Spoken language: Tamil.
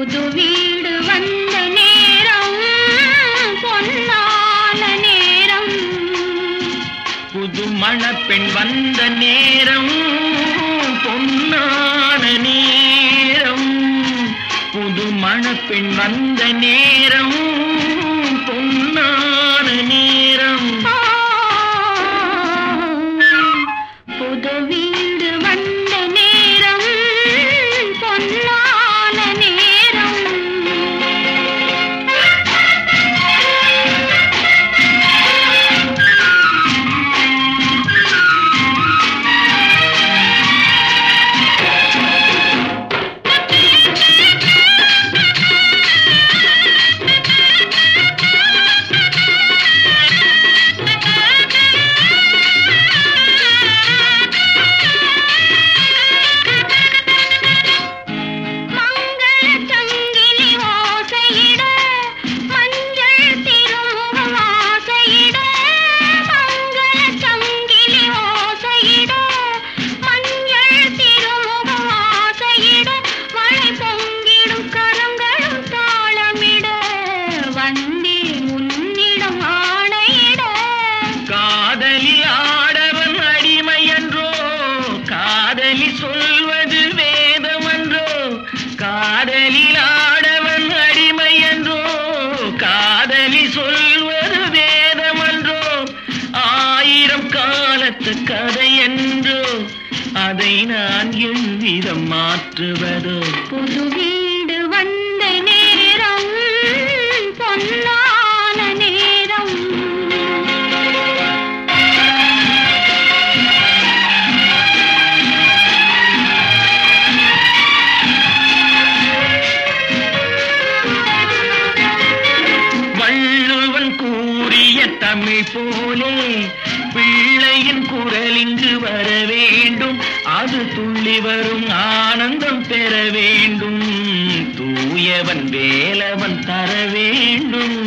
புது வீடு வந்த நேரம் பொன்னான நேரம், புது மணப்பெண் வந்த நேரம் பொன்னான நேரம், புது மணப்பெண் வந்த நேரம் பொன்னான நேரம். புது வீடு வந்த நேரம் பொன்னான நேரம். சொல்வது வேதமன்றோ, காதலில் ஆடவன் அடிமை என்றோ, காதலி சொல்வது வேதமன்றோ, 1000 காலத்து கதை என்றோ, அதை நான் எவ்விதம் மாற்றுவதோ. புது வீடு வந்த நேரம் பொன்னான நேரம். தமிழ் போலே பிள்ளையின் குரல் இங்கு வர வேண்டும், அது துள்ளி வரும் ஆனந்தம் பெற வேண்டும், தூயவன் வேலவன் தர வேண்டும்.